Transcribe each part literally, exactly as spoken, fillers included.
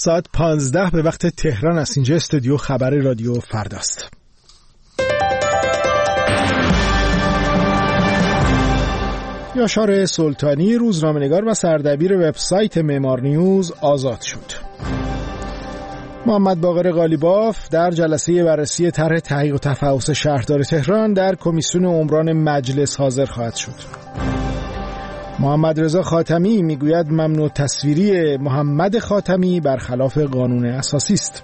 ساعت پانزده به وقت تهران است. اینجا استودیو خبر رادیو فرداست. یاشار سلطانی، روزنامه‌نگار و سردبیر وبسایت معمار نیوز آزاد شد. محمد باقر قالیباف در جلسه بررسی طرح تحقیق و تفحص شهردار تهران در کمیسیون عمران مجلس حاضر خواهد شد. محمد رضا خاتمی میگوید ممنوع تصویری محمد خاتمی برخلاف قانون اساسی است.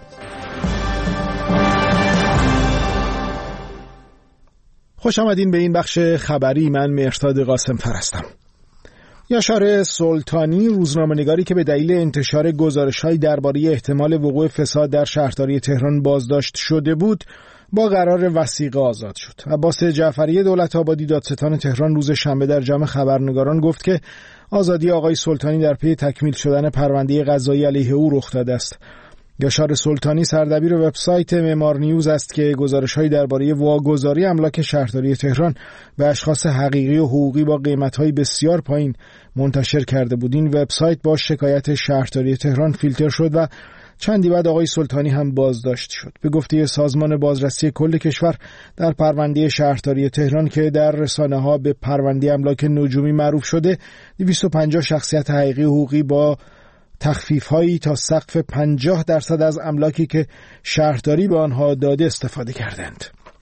خوش آمدین به این بخش خبری. من مهرداد قاسم‌فر هستم. یاشار سلطانی، روزنامه‌نگاری که به دلیل انتشار گزارش‌های درباره احتمال وقوع فساد در شهرداری تهران بازداشت شده بود، با قرار وثیقه آزاد شد. عباس جعفری دولت‌آبادی، دادستان تهران، روز شنبه در جمع خبرنگاران گفت که آزادی آقای سلطانی در پی تکمیل شدن پرونده قضایی علیه او رخ داده است. یاشار سلطانی سردبیر وبسایت معمار نیوز است که گزارش‌های درباره واگذاری املاک شهرداری تهران به اشخاص حقیقی و حقوقی با قیمت‌های بسیار پایین منتشر کرده بود. این وبسایت با شکایت شهرداری تهران فیلتر شد و چندی بعد آقای سلطانی هم بازداشت شد. به گفته سازمان بازرسی کل کشور، در پرونده شهرداری تهران که در رسانه‌ها به پرونده املاک نجومی معروف شده، دویست و پنجاه شخصیت حقیقی و حقوقی با تخفیف‌هایی تا سقف پنجاه درصد از املاکی که شهرداری به آنها داده استفاده کردند.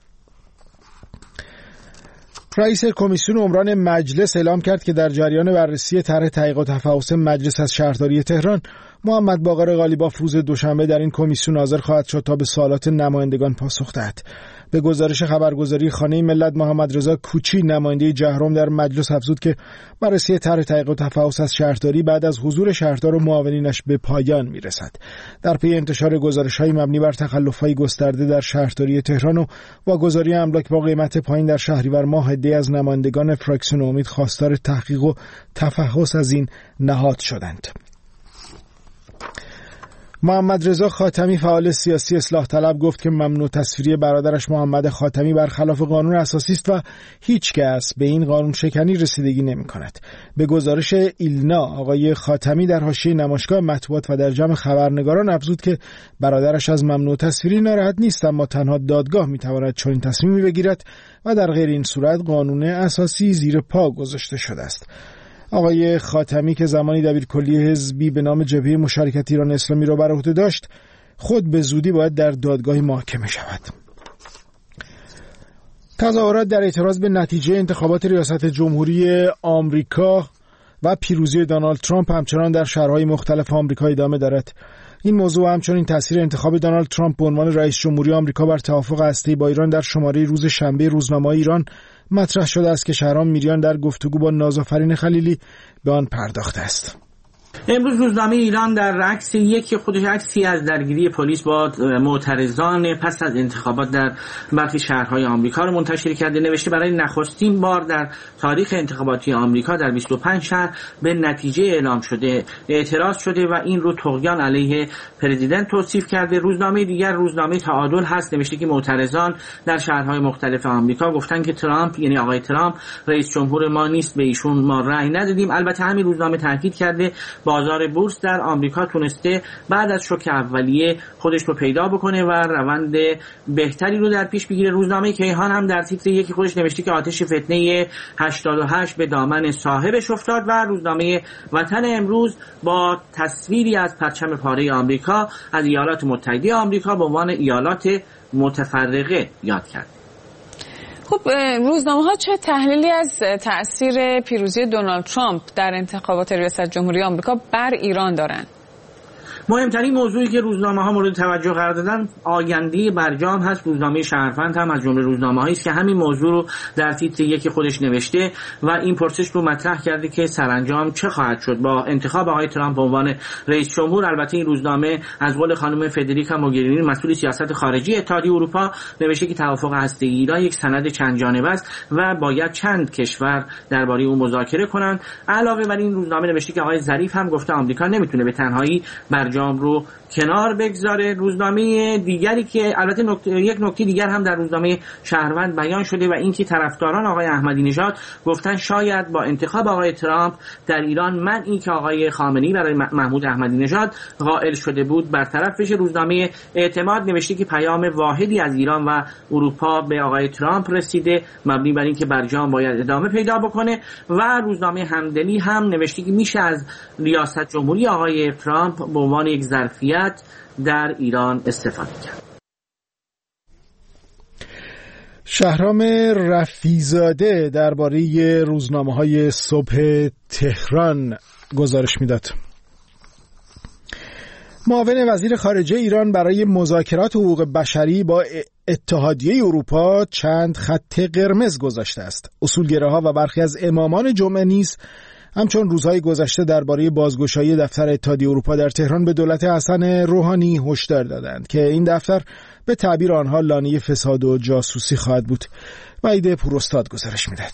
رئیس کمیسیون عمران مجلس اعلام کرد که در جریان بررسی طرح تحقیق و تفحص مجلس از شهرداری تهران، محمد باقر قالیباف روز دوشنبه در این کمیسیون حاضر خواهد شد تا به سوالات نمایندگان پاسخ دهد. به گزارش خبرگزاری خانه ملت، محمد رضا کوچی، نماینده جهرم در مجلس، افزود که بررسی طرح تحقیق و تفحص از شهرداری بعد از حضور شهردار و معاونینش به پایان میرسد. در پی انتشار گزارش‌های مبنی بر تخلف‌های گسترده در شهرداری تهران و واگذاری املاک با قیمت پایین در شهریور ماه، عده‌ای از نمایندگان فراکسیون امید خواستار تحقیق و تفحص از این نهاد شدند. محمد رضا خاتمی، فعال سیاسی اصلاح طلب، گفت که ممنوع تصویری برادرش محمد خاتمی برخلاف قانون اساسی است و هیچ کس به این قانون شکنی رسیدگی نمی کند. به گزارش ایلنا، آقای خاتمی در حاشیه نمایشگاه مطبوعات و در جمع خبرنگاران افزود که برادرش از ممنوع تصویری ناراحت نیست، اما تنها دادگاه می تواند چنین تصمیمی بگیرد و در غیر این صورت قانون اساسی زیر پا گذاشته شده است. آقای خاتمی که زمانی دبیرکلی حزبی به نام جبهه مشارکت ایران اسلامی را بر عهده داشت، خود به زودی باید در دادگاه محاکمه شود. تظاهرات در اعتراض به نتیجه انتخابات ریاست جمهوری آمریکا و پیروزی دونالد ترامپ همچنان در شهرهای مختلف آمریکا ادامه دارد. این موضوع همچنین تاثیر انتخاب دونالد ترامپ به عنوان رئیس جمهوری آمریکا بر توافق هسته‌ای با ایران در شماره روز شنبه روزنامه ایران مطرح شده است که شهرام میریان در گفتگو با نازآفرین خلیلی به آن پرداخته است. امروز روزنامه ایران در عکس یکی خودش عکسی از درگیری پلیس با معترضان پس از انتخابات در برخی شهرهای آمریکا رو منتشر کرده. نوشته برای نخستین بار در تاریخ انتخاباتی آمریکا در بیست و پنج شهر به نتیجه اعلام شده اعتراض شده و این رو طغیان علیه پرزیدنت توصیف کرده. روزنامه دیگر، روزنامه تعادل هست، نوشته که معترضان در شهرهای مختلف آمریکا گفتن که ترامپ، یعنی آقای ترامپ، رئیس جمهور ما نیست، به ایشون ما رأی ندادیم. البته همین روزنامه تاکید کرده بازار بورس در آمریکا تونسته بعد از شوک اولیه خودش رو پیدا بکنه و روند بهتری رو در پیش بگیره. روزنامه کیهان هم در تیتر یکی خودش نوشته که آتش فتنه هشتاد و هشت به دامن صاحبش افتاد و روزنامه وطن امروز با تصویری از پرچم پاره آمریکا از ایالات متحده آمریکا به عنوان ایالات متفرقه یاد کرد. خب روزنامه‌ها چه تحلیلی از تأثیر پیروزی دونالد ترامپ در انتخابات ریاست جمهوری آمریکا بر ایران دارند؟ مهمترین موضوعی که روزنامه‌ها مورد توجه قرار دادن آینده برجام هست. روزنامه شهروند هم از جمله روزنامه‌هایی است که همین موضوع رو در تیتر یکی خودش نوشته و این پرسش رو مطرح کرده که سرانجام چه خواهد شد با انتخاب آقای ترامپ به عنوان رئیس جمهور. البته این روزنامه از قول خانم فدریکا موگرینی، مسئول سیاست خارجی اتحادیه اروپا، نوشته که توافق هسته‌ای ایران یک سند چند جانبه است و باید چند کشور درباره اون مذاکره کنند. علاوه بر این روزنامه نوشته که آقای ظریف هم گفته آمریکا نمیتونه به تنهایی برجام رو کنار بگذاره. روزنامه دیگری که البته نکته، یک نکته دیگر هم در روزنامه شهروند بیان شده و اینکه طرفداران آقای احمدی نژاد گفتن شاید با انتخاب آقای ترامپ در ایران منعی که آقای خامنه‌ای برای محمود احمدی نژاد قائل شده بود برطرف بشه. روزنامه اعتماد نوشته که پیام واحدی از ایران و اروپا به آقای ترامپ رسیده مبنی بر اینکه برجام باید ادامه پیدا بکنه و روزنامه همدلی هم نوشته که میشه از ریاست جمهوری آقای ترامپ به عنوان یک ظرفیت در ایران استفاده کرد. شهرام رفیزاده درباره روزنامه‌های صبح تهران گزارش میداد. معاون وزیر خارجه ایران برای مذاکرات حقوق بشری با اتحادیه اروپا چند خط قرمز گذاشته است. اصولگراها و برخی از امامان جمعه نیز همچون روزهای گذشته درباره بازگشایی دفتر اتحادیه اروپا در تهران به دولت حسن روحانی هشدار دادند که این دفتر به تعبیر آنها لانه فساد و جاسوسی خواهد بود. وحید پوراستاد گزارش میدهد.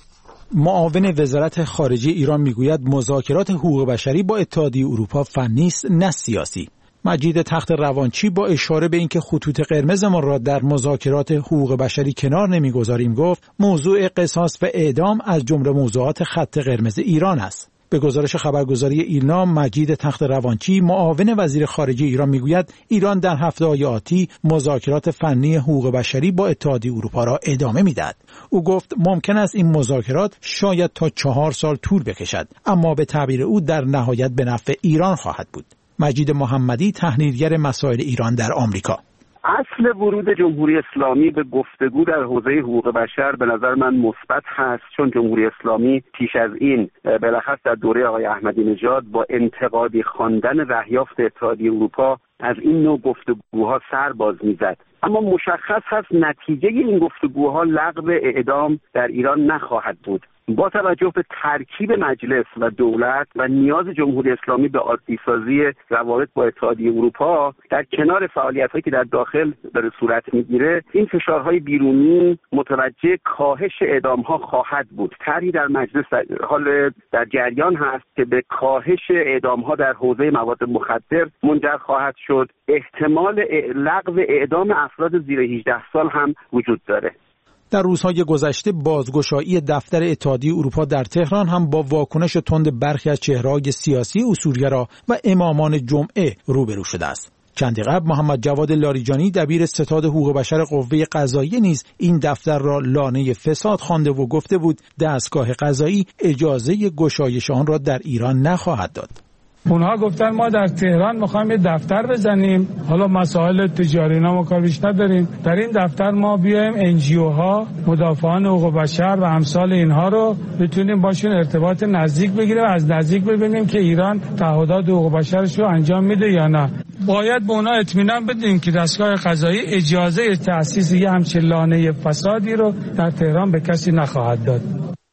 معاون وزارت خارجه ایران میگوید مذاکرات حقوق بشری با اتحادیه اروپا فنی است نه سیاسی. مجید تخت روانچی با اشاره به اینکه خطوط قرمز ما را در مذاکرات حقوق بشری کنار نمیگذاریم گفت موضوع قصاص و اعدام از جمله موضوعات خط قرمز ایران است. به گزارش خبرگزاری ایلنا مجید تخت روانچی معاون وزیر خارجه ایران میگوید ایران در هفته‌های آتی مذاکرات فنی حقوق بشری با اتحادیه اروپا را ادامه میدهد. او گفت ممکن است این مذاکرات شاید تا چهار سال طول بکشد اما به تعبیر او در نهایت به نفع ایران خواهد بود. مجید محمدی تحلیلگر مسائل ایران در آمریکا: اصل ورود جمهوری اسلامی به گفتگو در حوزه حقوق بشر به نظر من مثبت هست، چون جمهوری اسلامی پیش از این بالاخص در دوره آقای احمدی نژاد با انتقادی خواندن دریافت اتحادیه اروپا از این نوع گفتگوها سر باز میزد. اما مشخص هست نتیجه این گفتگوها لغو اعدام در ایران نخواهد بود. با توجه به ترکیب مجلس و دولت و نیاز جمهوری اسلامی به عادی‌سازی روابط با اتحادیه اروپا در کنار فعالیت‌هایی که در داخل داره صورت می‌گیره، این فشارهای بیرونی متوجه کاهش اعدام‌ها خواهد بود. طرحی در مجلس در حال در جریان هست که به کاهش اعدام‌ها در حوزه مواد مخدر منجر خواهد شد. احتمال لغو اعدام افراد زیر هجده سال هم وجود داره. در روزهای گذشته بازگشایی دفتر اتحادیه اروپا در تهران هم با واکنش تند برخی از چهره‌های سیاسی اصولگرا و امامان جمعه روبرو شده است. چندی قبل محمد جواد لاریجانی دبیر ستاد حقوق بشر قوه قضاییه نیز این دفتر را لانه فساد خوانده و گفته بود دستگاه قضایی اجازه گشایش آن را در ایران نخواهد داد. اونها گفتن ما در تهران میخوایم یه دفتر بزنیم، حالا مسائل تجاری اینا ما کار بیش نداریم، در این دفتر ما بیایم انجیو ها، مدافعان حقوق بشر و امثال اینها رو بتونیم باشون ارتباط نزدیک بگیریم و از نزدیک ببینیم که ایران تعهدات حقوق بشرش رو انجام میده یا نه. باید به اونها اطمینان بدیم که دستگاه قضایی اجازه تأسیس یه همچین لانه فسادی رو در تهران به کسی نخواهد داد.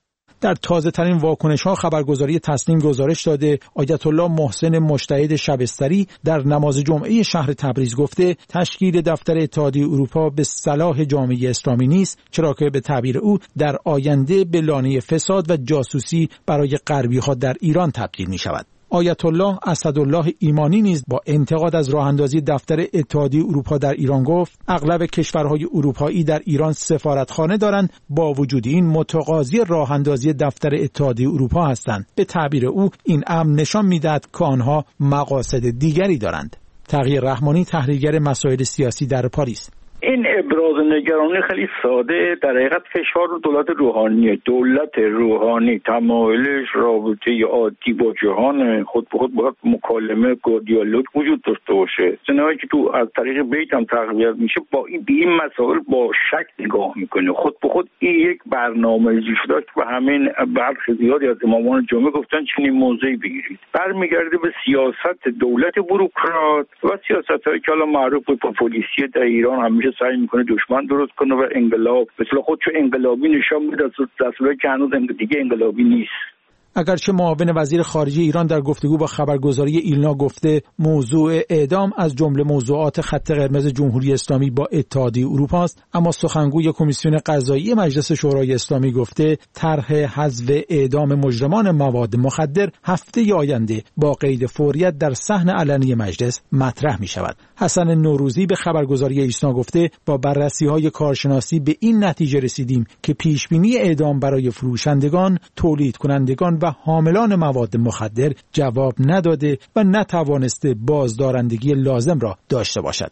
در تازه ترین واکنش ها خبرگزاری تسنیم گزارش داده آیت الله محسن مجتهد شبستری در نماز جمعه شهر تبریز گفته تشکیل دفتر اتحادیه اروپا به صلاح جامعه اسلامی نیست، چرا که به تعبیر او در آینده به لانه فساد و جاسوسی برای غربی ها در ایران تبدیل می شود. آیت الله اسدالله ایمانی نیز با انتقاد از راه اندازی دفتر اتحادیه اروپا در ایران گفت اغلب کشورهای اروپایی در ایران سفارتخانه دارند، با وجود این متقاضی راه اندازی دفتر اتحادیه اروپا هستند. به تعبیر او این امر نشان می‌دهد که آنها مقاصد دیگری دارند. تغییر رحمانی تحلیلگر مسائل سیاسی در پاریس: این ابراز نگرانی خیلی ساده در حقیقت فشار دولت روحانیه. دولت روحانی تمایلش رابطه عادی با جهان خود به خود باید مکالمه و دیالوگ وجود داشته باشه. سنایی که تو از طریق بیت هم تقویت میشه با این به این مسائل با شک نگاه میکنه. خود به خود این یک برنامه‌ریزی شده که به همین برخی زیادی از امامان جمعه گفتن چنین موضعی بگیرید. برمیگرده به سیاست دولت بوروکرات و سیاست‌هایی که حالا معروف به پاپولیستی در ایران همیشه سعی میکنه دشمن درست کنه و انقلاب مثلا خودشو انقلابی نشان میده، در صورتی که هنوز دیگه انقلابی نیست. اگرچه معاون وزیر خارجه ایران در گفتگو با خبرگزاری ایلنا گفته موضوع اعدام از جمله موضوعات خط قرمز جمهوری اسلامی با اتحادیه اروپا است، اما سخنگوی کمیسیون قضایی مجلس شورای اسلامی گفته طرح حذف اعدام مجرمان مواد مخدر هفته آینده با قید فوریت در صحن علنی مجلس مطرح می شود. حسن نوروزی به خبرگزاری ایسنا گفته با بررسی‌های کارشناسی به این نتیجه رسیدیم که پیشبینی اعدام برای فروشندگان، تولید کنندگان و حاملان مواد مخدر جواب نداده و نتوانسته بازدارندگی لازم را داشته باشد.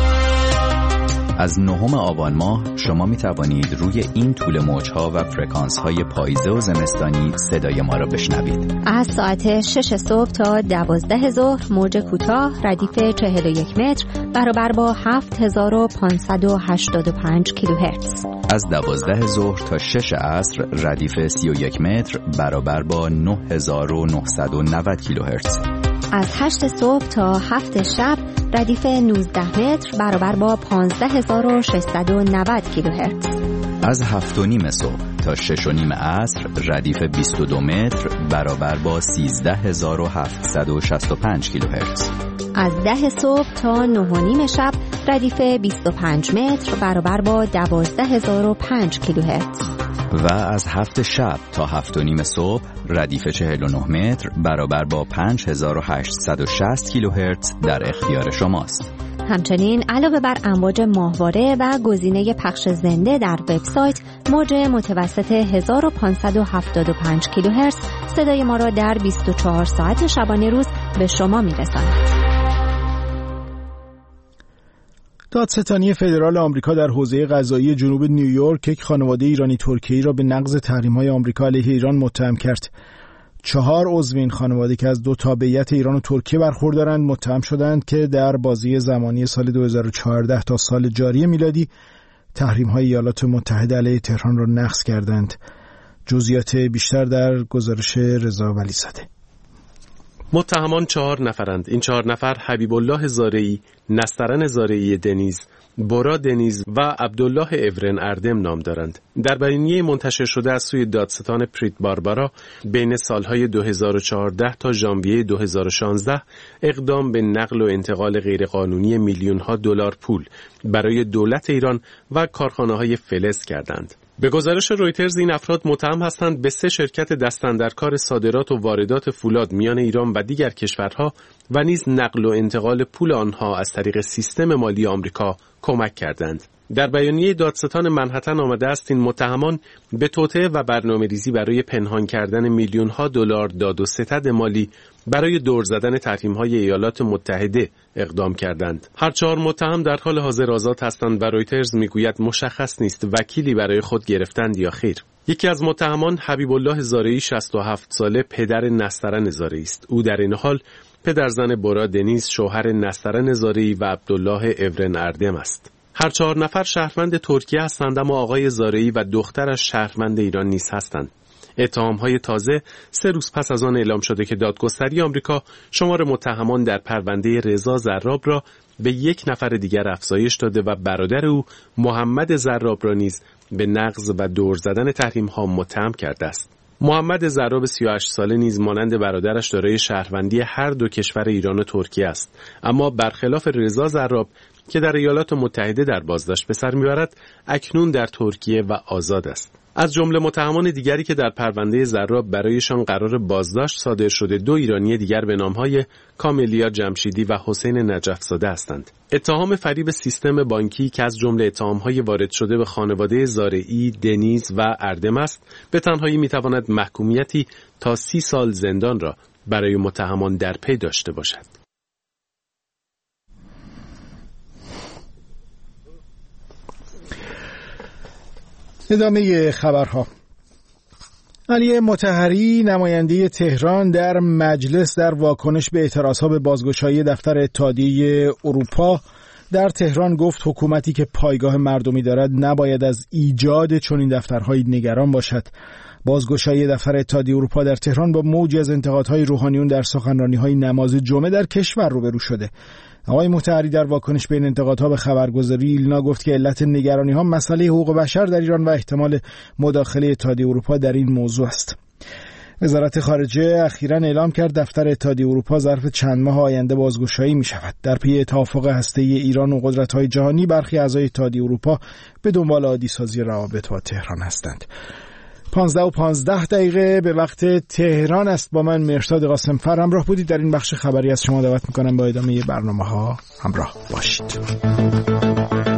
از نهم آبان ماه شما می توانید روی این طول موج‌ها و فرکانس‌های پاییزه و زمستانی صدای ما را بشنوید. از ساعت شش صبح تا دوازده ظهر موج کوتاه ردیف چهل و یک متر برابر با هفت هزار و پانصد و هشتاد و پنج کیلوهرتز. از دوازده ظهر تا شش عصر ردیف سی و یک متر برابر با نه هزار و نهصد و نود کیلوهرتز. از هشت صبح تا هفت شب ردیف نوزده متر برابر با پانزده هزار و ششصد و نود کیلوهرتز. از هفت و نیم صبح تا شش و نیم عصر ردیف بیست و دو متر برابر با سیزده هزار و هفتصد و شصت و پنج کیلوهرتز. از ده صبح تا نه و نیم شب ردیف بیست و پنج متر برابر با دوازده هزار و پنج کیلوهرتز. و از هفت شب تا هفت و نیم صبح ردیف چهل و نه متر برابر با پنج هزار و هشتصد و شصت کیلوهرتز در اختیار شماست. همچنین علاوه بر امواج ماهواره و گزینه پخش زنده در وبسایت، موج متوسط هزار و پانصد و هفتاد و پنج کیلوهرتز صدای ما را در بیست و چهار ساعت شبانه روز به شما می‌رساند. دادستانی فدرال آمریکا در حوزه قضایی جنوب نیویورک یک خانواده ایرانی ترکیه‌ای را به نقض تحریم‌های آمریکا علیه ایران متهم کرد. چهار عضو این خانواده که از دو تابعیت ایران و ترکیه برخوردارند متهم شدند که در بازی زمانی سال دو هزار و چهارده تا سال جاری میلادی تحریم‌های ایالات متحده علیه تهران را نقض کردند. جزئیات بیشتر در گزارش رضا ولیزاده. متهمان چهار نفرند. این چهار نفر حبیب الله زارعی، نسترن زارعی دنیز، بورا دنیز و عبدالله اورن اردم نام دارند. در بیانیه منتشر شده از سوی دادستان پریت باربارا بین سالهای دو هزار و چهارده تا ژانویه دو هزار و شانزده اقدام به نقل و انتقال غیرقانونی میلیون‌ها دلار پول برای دولت ایران و کارخانه‌های فلز کردند. به گزارش رویترز این افراد متهم هستند به سه شرکت دستاندرکار صادرات و واردات فولاد میان ایران و دیگر کشورها و نیز نقل و انتقال پول آنها از طریق سیستم مالی آمریکا کمک کردند. در بیانیه دادستان منهتن آمده است این متهمان به توطئه و برنامه‌ریزی برای پنهان کردن میلیون‌ها دلار داد و ستد مالی برای دور زدن تحریم‌های ایالات متحده اقدام کردند. هر چهار متهم در حال حاضر آزاد هستند و رویترز میگوید مشخص نیست وکیلی برای خود گرفتند یا خیر. یکی از متهمان حبیب الله زارعی شصت و هفت ساله پدر نسترن زارعی است. او در این حال پدرزن بورا دنیز شوهر نسترن زارعی و عبدالله اورن اردم است. هر چهار نفر شهروند ترکیه هستند اما آقای زارعی و دخترش شهروند ایران نیز هستند. اتهام‌های تازه سه روز پس از آن اعلام شده که دادگستری آمریکا شمار متهمان در پرونده رضا زراب را به یک نفر دیگر افزایش داده و برادر او محمد زراب را نیز به نقض و دور زدن تحریم‌ها متهم کرده است. محمد زراب سی و هشت ساله نیز مانند برادرش دارای شهروندی هر دو کشور ایران و ترکیه است، اما برخلاف رضا زراب که در ایالات متحده در بازداشت به سر میبرد اکنون در ترکیه و آزاد است. از جمله متهمان دیگری که در پرونده زراب برایشان قرار بازداشت صادر شده دو ایرانی دیگر به نامهای کاملیا جمشیدی و حسین نجف‌زاده هستند. اتهام فریب سیستم بانکی که از جمله اتهام‌های وارد شده به خانواده زارعی، دنیز و اردم است، به تنهایی میتواند محکومیتی تا سی سال زندان را برای متهمان در پی داشته باشد. ادامه خبرها. علی مطهری نماینده تهران در مجلس در واکنش به اعتراضها به بازگشایی دفتر اتحادیه اروپا در تهران گفت حکومتی که پایگاه مردمی دارد نباید از ایجاد چنین دفترهایی نگران باشد. بازگشایی دفتر اتحادیه اروپا در تهران با موجی از انتقادهای روحانیون در سخنرانی‌های نماز جمعه در کشور روبرو شده. آقای مطهری در واکنش به این انتقادها به خبرگزاری ایلنا گفت که علت نگرانی‌ها مسئله حقوق بشر در ایران و احتمال مداخله اتحادیه اروپا در این موضوع است. وزارت خارجه اخیراً اعلام کرد دفتر اتحادیه اروپا ظرف چند ماه آینده بازگشایی می شود. در پی توافق هسته‌ای ایران و قدرت‌های جهانی، برخی اعضای اتحادیه اروپا به دنبال عادی‌سازی روابط با تهران هستند. پانزده و پانزده دقیقه به وقت تهران است. با من مرشاد قاسمفر همراه بودید. در این بخش خبری از شما دعوت می‌کنم با ادامه برنامه‌ها همراه باشید.